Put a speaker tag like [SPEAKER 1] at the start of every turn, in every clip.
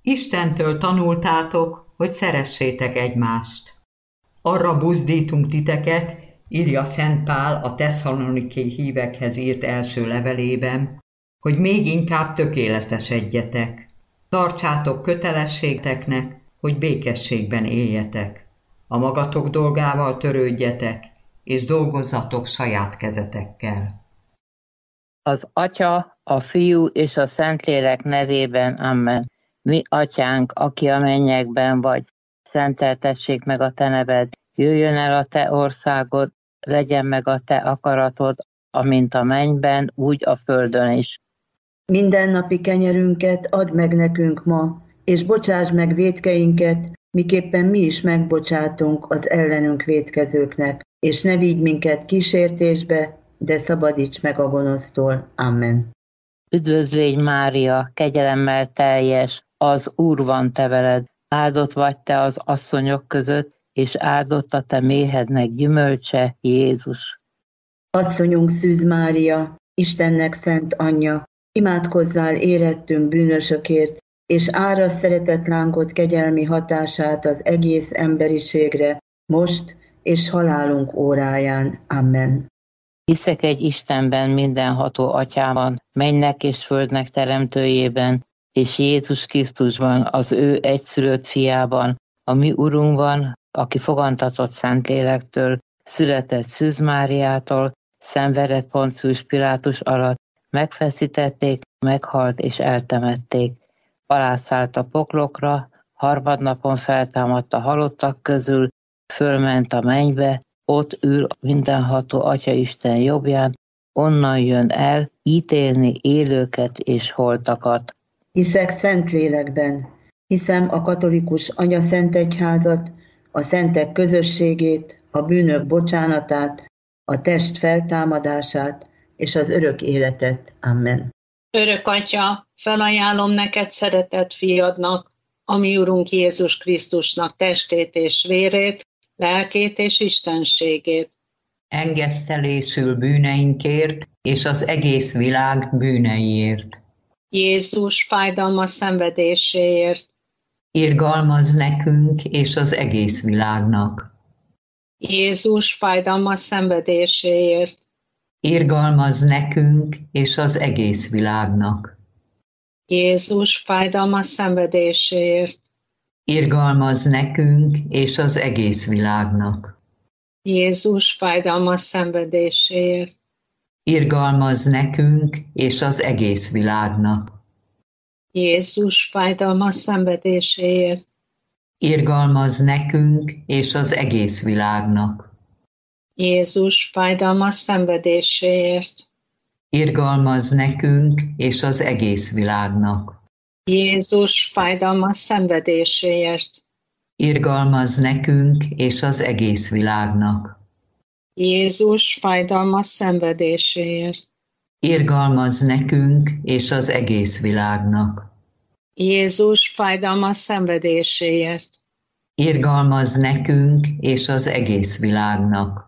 [SPEAKER 1] Istentől tanultátok, hogy szeressétek egymást. Arra buzdítunk titeket, írja Szent Pál a Tesszalonikai hívekhez írt első levelében, hogy még inkább tökéletesedjetek. Tartsátok kötelességeteknek, hogy békességben éljetek. A magatok dolgával törődjetek, és dolgozzatok saját kezetekkel.
[SPEAKER 2] Az Atya, a Fiú és a Szentlélek nevében, amen. Mi, Atyánk, aki a mennyekben vagy, szenteltessék meg a te neved, jöjjön el a te országod, legyen meg a te akaratod, amint a mennyben, úgy a földön is.
[SPEAKER 3] Mindennapi kenyerünket add meg nekünk ma, és bocsáss meg vétkeinket, miképpen mi is megbocsátunk az ellenünk vétkezőknek, és ne vigy minket kísértésbe, de szabadíts meg a gonosztól. Amen.
[SPEAKER 2] Üdvözlégy Mária, kegyelemmel teljes, az Úr van te veled, áldott vagy te az asszonyok között, és áldott a te méhednek gyümölcse, Jézus.
[SPEAKER 3] Asszonyunk Szűz Mária, Istennek szent anyja, imádkozzál érettünk bűnösökért, és árasz szeretett lángod kegyelmi hatását az egész emberiségre, most és halálunk óráján. Amen.
[SPEAKER 2] Hiszek egy Istenben, mindenható Atyában, mennynek és földnek teremtőjében, és Jézus Krisztusban, az ő egyszülött fiában, a mi Urunkban, aki fogantatott Szentlélektől, született Szűz Máriától, szenvedett Poncius Pilátus alatt, megfeszítették, meghalt és eltemették. Alászállt a poklokra, harmadnapon feltámadt a halottak közül, fölment a mennybe, ott ül mindenható Atyaisten jobbján, onnan jön el ítélni élőket és holtakat.
[SPEAKER 3] Hiszek Szentlélekben, hiszem a katolikus anyaszentegyházat, a szentek közösségét, a bűnök bocsánatát, a test feltámadását és az örök életet. Amen.
[SPEAKER 4] Örök Atya, felajánlom neked szeretett fiadnak, a mi Urunk Jézus Krisztusnak testét és vérét, lelkét és istenségét.
[SPEAKER 1] Engesztelésül bűneinkért és az egész világ bűneiért.
[SPEAKER 4] Jézus fájdalmas szenvedéséért.
[SPEAKER 1] Irgalmazz nekünk és az egész világnak.
[SPEAKER 4] Jézus fájdalmas szenvedéséért.
[SPEAKER 1] Irgalmazz nekünk és az egész világnak.
[SPEAKER 4] Jézus fájdalmas szenvedéséért.
[SPEAKER 1] Irgalmazz nekünk és az egész világnak.
[SPEAKER 4] Jézus fájdalmas szenvedéséért.
[SPEAKER 1] Irgalmazz nekünk és az egész világnak.
[SPEAKER 4] Jézus fájdalmas szenvedéséért.
[SPEAKER 1] Irgalmazz nekünk és az egész világnak.
[SPEAKER 4] Jézus fájdalmas szenvedéséért.
[SPEAKER 1] Irgalmazz nekünk és az egész világnak.
[SPEAKER 4] Jézus fájdalmas szenvedéséért.
[SPEAKER 1] Irgalmazz nekünk és az egész világnak.
[SPEAKER 4] Jézus fájdalmas szenvedéséért.
[SPEAKER 1] Irgalmazz nekünk és az egész világnak.
[SPEAKER 4] Jézus fájdalmas szenvedéséért.
[SPEAKER 1] Irgalmazz nekünk és az egész világnak.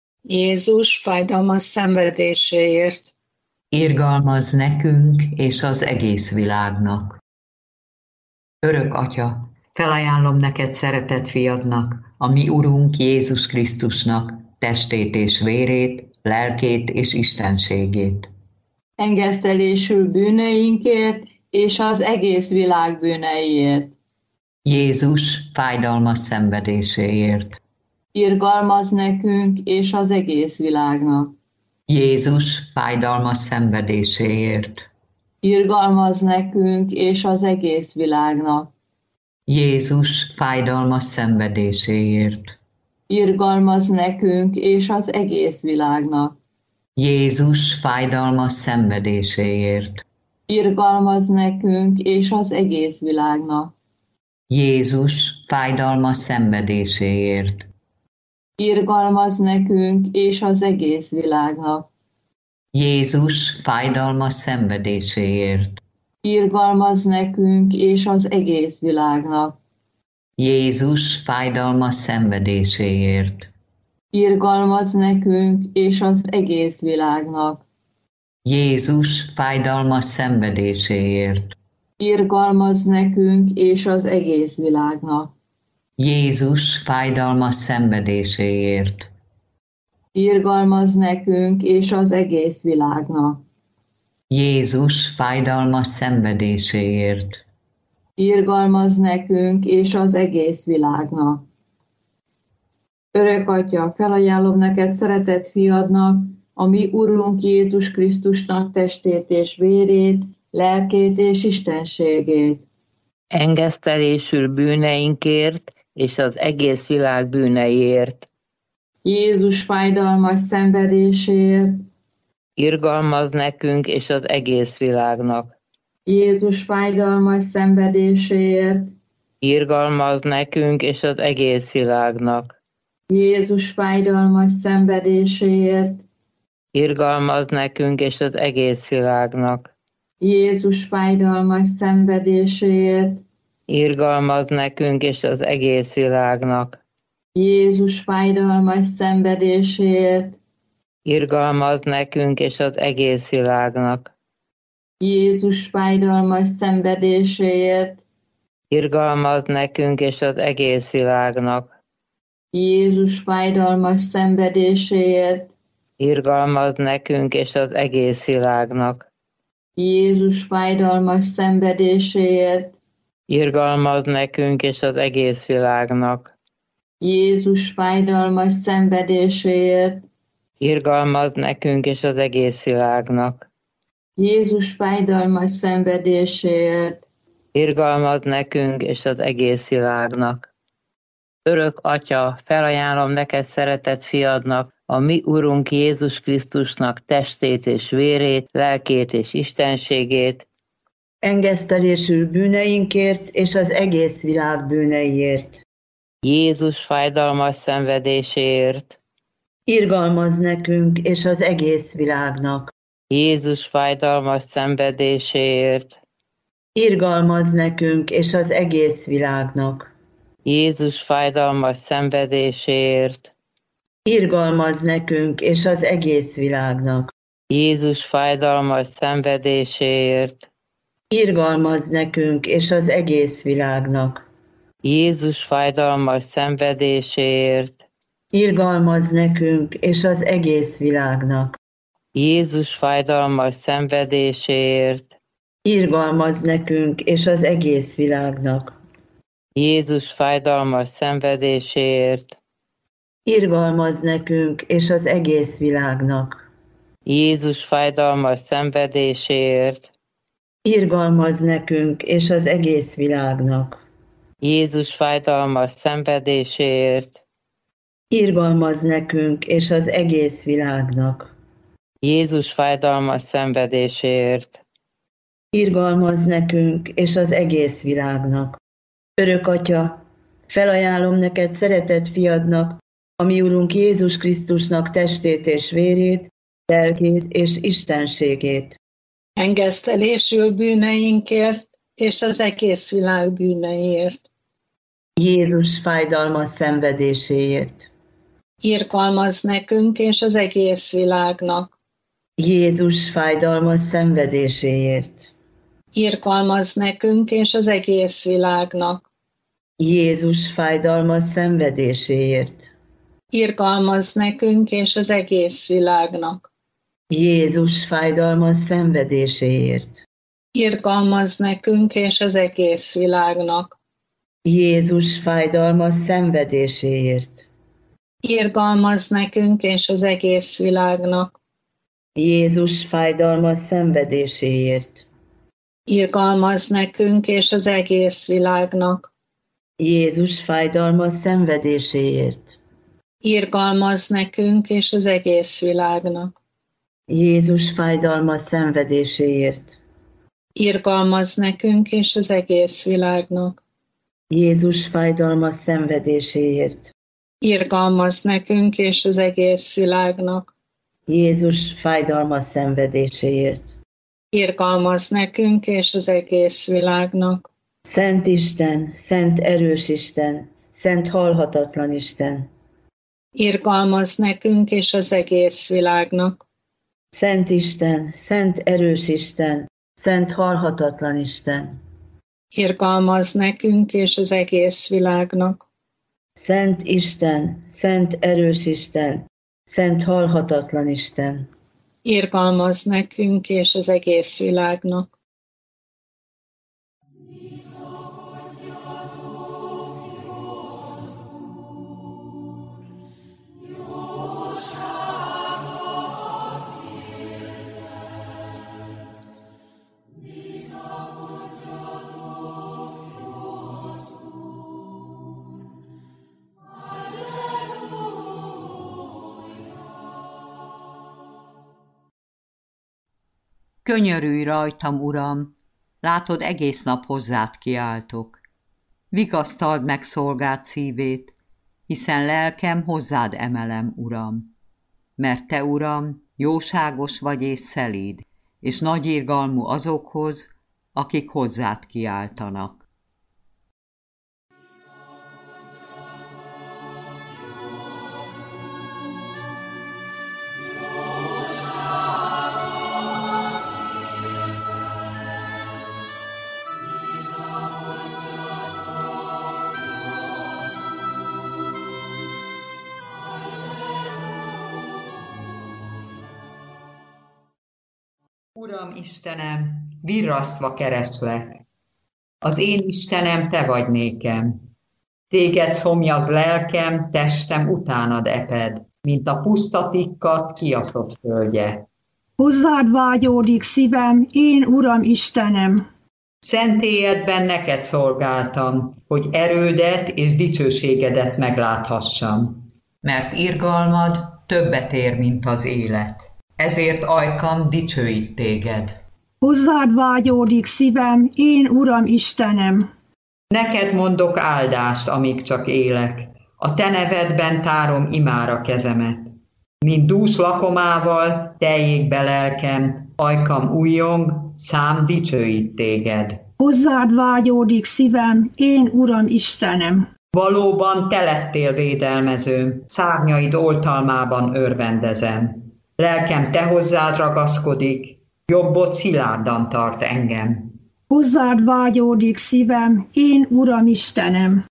[SPEAKER 4] Jézus fájdalmas szenvedéséért.
[SPEAKER 1] Irgalmazz nekünk és az egész világnak. Örök Atya, felajánlom neked szeretett fiadnak, a mi Urunk Jézus Krisztusnak testét és vérét, lelkét és istenségét.
[SPEAKER 5] Engesztelésül bűneinkért és az egész világ bűneiért.
[SPEAKER 1] Jézus fájdalmas szenvedéséért.
[SPEAKER 5] Irgalmazz nekünk és az egész világnak.
[SPEAKER 1] Jézus fájdalmas szenvedéséért.
[SPEAKER 5] Irgalmazz nekünk és az egész világnak.
[SPEAKER 1] Jézus fájdalmas szenvedéséért.
[SPEAKER 5] Irgalmazz nekünk és az egész világnak.
[SPEAKER 1] Jézus fájdalmas szenvedéséért.
[SPEAKER 5] Irgalmazz nekünk és az egész világnak.
[SPEAKER 1] Jézus fájdalmas szenvedéséért.
[SPEAKER 5] Irgalmazz nekünk és az egész világnak.
[SPEAKER 1] Jézus fájdalmas szenvedéséért.
[SPEAKER 5] Irgalmazz nekünk és az egész világnak.
[SPEAKER 1] Jézus fájdalmas szenvedéséért.
[SPEAKER 5] Irgalmazz nekünk és az egész világnak.
[SPEAKER 1] Jézus fájdalmas szenvedéséért.
[SPEAKER 5] Irgalmazz nekünk és az egész világnak.
[SPEAKER 1] Jézus fájdalmas szenvedéséért.
[SPEAKER 5] Irgalmazz nekünk és az egész világnak.
[SPEAKER 1] Jézus fájdalmas szenvedéséért.
[SPEAKER 5] Irgalmazz nekünk és az egész világnak. Örök Atya, felajánlom neked szeretett fiadnak, a mi Urunk Jézus Krisztusnak testét és vérét, lelkét és istenségét.
[SPEAKER 2] Engesztelésül bűneinkért és az egész világ bűneiért.
[SPEAKER 5] Jézus fájdalmas szenvedéséért.
[SPEAKER 2] Irgalmazz nekünk és az egész világnak.
[SPEAKER 5] Jézus fájdalmas szenvedéséért.
[SPEAKER 2] Irgalmazz nekünk és az egész világnak.
[SPEAKER 5] Jézus fájdalmas szenvedéséért.
[SPEAKER 2] Irgalmazz nekünk és az egész világnak.
[SPEAKER 5] Jézus fájdalmas szenvedéséért.
[SPEAKER 2] Irgalmazz nekünk és az egész világnak.
[SPEAKER 5] Jézus fájdalmas szenvedéséért.
[SPEAKER 2] Irgalmazz nekünk és az egész világnak.
[SPEAKER 5] Jézus fájdalmas szenvedéséért.
[SPEAKER 2] Irgalmazz nekünk és az egész világnak.
[SPEAKER 5] Jézus fájdalmas szenvedéséért.
[SPEAKER 2] Irgalmazz nekünk és az egész világnak.
[SPEAKER 5] Jézus fájdalmas szenvedéséért.
[SPEAKER 2] Irgalmazz nekünk és az egész világnak.
[SPEAKER 5] Jézus fájdalmas szenvedéséért.
[SPEAKER 2] Irgalmazz nekünk és az egész világnak.
[SPEAKER 5] Jézus fájdalmas szenvedéséért.
[SPEAKER 2] Irgalmazz nekünk és az egész világnak. Örök Atya, felajánlom neked szeretett fiadnak, a mi Urunk Jézus Krisztusnak testét és vérét, lelkét és istenségét,
[SPEAKER 3] Engesztelésül bűneinkért és az egész világ bűneiért.
[SPEAKER 2] Jézus fájdalmas szenvedéséért,
[SPEAKER 3] Irgalmazz nekünk és az egész világnak.
[SPEAKER 2] Jézus fájdalmas szenvedéséért,
[SPEAKER 3] Irgalmazz nekünk és az egész világnak.
[SPEAKER 2] Jézus fájdalmas szenvedéséért,
[SPEAKER 3] Irgalmazz nekünk és az egész világnak.
[SPEAKER 2] Jézus fájdalmas szenvedéséért,
[SPEAKER 3] Irgalmazz nekünk és az egész világnak.
[SPEAKER 2] Jézus fájdalmas szenvedéséért,
[SPEAKER 3] Irgalmazz nekünk és az egész világnak.
[SPEAKER 2] Jézus fájdalmas szenvedéséért,
[SPEAKER 3] Irgalmazz nekünk és az egész világnak.
[SPEAKER 2] Jézus fájdalmas szenvedéséért,
[SPEAKER 3] Irgalmazz nekünk és az egész világnak.
[SPEAKER 2] Jézus fájdalmas szenvedéséért,
[SPEAKER 3] Irgalmazz nekünk és az egész világnak.
[SPEAKER 2] Jézus fájdalmas szenvedéséért,
[SPEAKER 3] Irgalmazz nekünk és az egész világnak.
[SPEAKER 2] Jézus fájdalmas szenvedéséért,
[SPEAKER 3] Irgalmazz nekünk és az egész világnak. Örök Atya, felajánlom neked szeretett fiadnak, a mi Urunk Jézus Krisztusnak testét és vérét, lelkét és istenségét.
[SPEAKER 4] Engesztelésül bűneinkért és az egész világ bűneiért.
[SPEAKER 3] Jézus fájdalmas szenvedéséért.
[SPEAKER 4] Irgalmazz nekünk és az egész világnak.
[SPEAKER 3] Jézus fájdalmas szenvedéséért.
[SPEAKER 4] Irgalmazz nekünk és az egész világnak.
[SPEAKER 3] Jézus fájdalmas szenvedéséért.
[SPEAKER 4] Irgalmazz nekünk és az egész világnak.
[SPEAKER 3] Jézus fájdalmas szenvedéséért.
[SPEAKER 4] Irgalmazz nekünk és az egész világnak.
[SPEAKER 3] Jézus fájdalmas szenvedéséért.
[SPEAKER 4] Irgalmazz nekünk és az egész világnak.
[SPEAKER 3] Jézus fájdalmas szenvedéséért.
[SPEAKER 4] Irgalmazz nekünk és az egész világnak.
[SPEAKER 3] Jézus fájdalmas szenvedéséért.
[SPEAKER 4] Irgalmazz nekünk és az egész világnak.
[SPEAKER 3] Jézus fájdalmas szenvedéséért.
[SPEAKER 4] Irgalmazz nekünk és az egész világnak.
[SPEAKER 3] Jézus fájdalmas szenvedéséért.
[SPEAKER 4] Irgalmazz nekünk és az egész világnak.
[SPEAKER 3] Jézus fájdalmas szenvedéséért.
[SPEAKER 4] Irgalmazz nekünk és az egész világnak.
[SPEAKER 3] Szent Isten, szent erős Isten, szent halhatatlan Isten.
[SPEAKER 4] Irgalmazz nekünk és az egész világnak.
[SPEAKER 3] Szent Isten, szent erős Isten, szent halhatatlan Isten.
[SPEAKER 4] Irgalmazz nekünk és az egész világnak.
[SPEAKER 3] Szent Isten, szent erős Isten, szent halhatatlan Isten.
[SPEAKER 4] Irgalmazz nekünk és az egész világnak.
[SPEAKER 1] Könyörülj rajtam, Uram, látod, egész nap hozzád kiáltok. Vigasztald meg szolgád szívét, hiszen lelkem hozzád emelem, Uram. Mert te, Uram, jóságos vagy és szelíd, és nagy irgalmú azokhoz, akik hozzád kiáltanak. Uram Istenem, virrasztva kereslek. Az én Istenem, te vagy nékem. Téged szomjaz lelkem, testem utánad eped, mint a pusztatikkat kiaszott földje.
[SPEAKER 6] Hozzád vágyódik szívem, én Uram Istenem.
[SPEAKER 1] Szentélyedben neked szolgáltam, hogy erődet és dicsőségedet megláthassam. Mert irgalmad többet ér, mint az élet. Ezért ajkam dicsőít téged.
[SPEAKER 6] Hozzád vágyódik szívem, én Uram Istenem.
[SPEAKER 1] Neked mondok áldást, amíg csak élek. A te nevedben tárom imára kezemet. Mint dús lakomával teljék be lelkem, ajkam újjong, szám dicsőít téged.
[SPEAKER 6] Hozzád vágyódik szívem, én Uram Istenem.
[SPEAKER 1] Valóban te lettél védelmezőm, szárnyaid oltalmában örvendezem. Lelkem te hozzád ragaszkodik, jobbod szilárdan tart engem.
[SPEAKER 6] Hozzád vágyódik szívem, én Uram Istenem.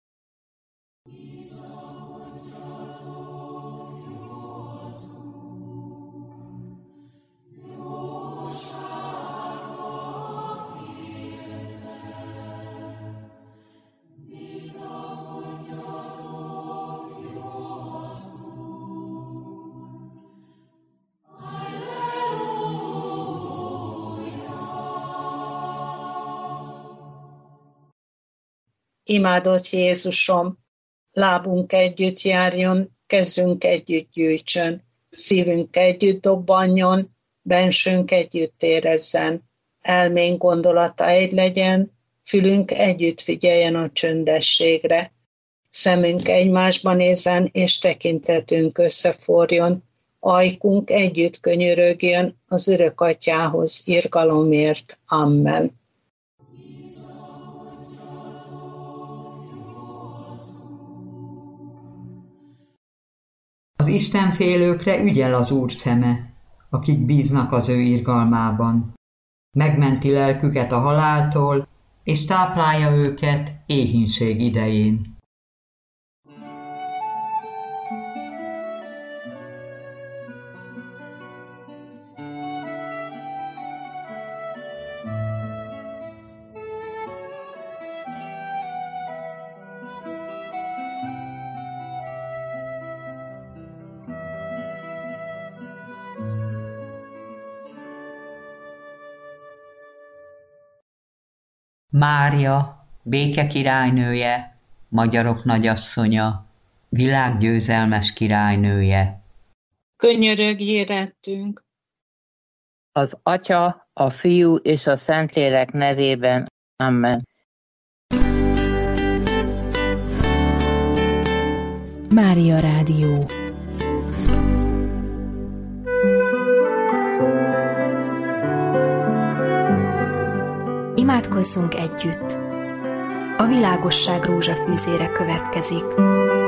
[SPEAKER 4] Imádott Jézusom, lábunk együtt járjon, kezünk együtt gyűjtsön, szívünk együtt dobbanjon, bensőnk együtt érezzen, elménk gondolata egy legyen, fülünk együtt figyeljen a csöndességre, szemünk egymásba nézzen, és tekintetünk összeforjon, ajkunk együtt könyörögjön az Örök Atyához irgalomért. Amen.
[SPEAKER 1] Az istenfélőkre ügyel az Úr szeme, akik bíznak az ő irgalmában. Megmenti lelküket a haláltól, és táplálja őket éhínség idején. Mária, béke királynője, magyarok nagyasszonya, világgyőzelmes királynője.
[SPEAKER 4] Könyörögj érettünk!
[SPEAKER 2] Az Atya, a Fiú és a Szentlélek nevében. Amen.
[SPEAKER 7] Mária Rádió.
[SPEAKER 8] Imádkozzunk együtt! A világosság rózsafűzére következik.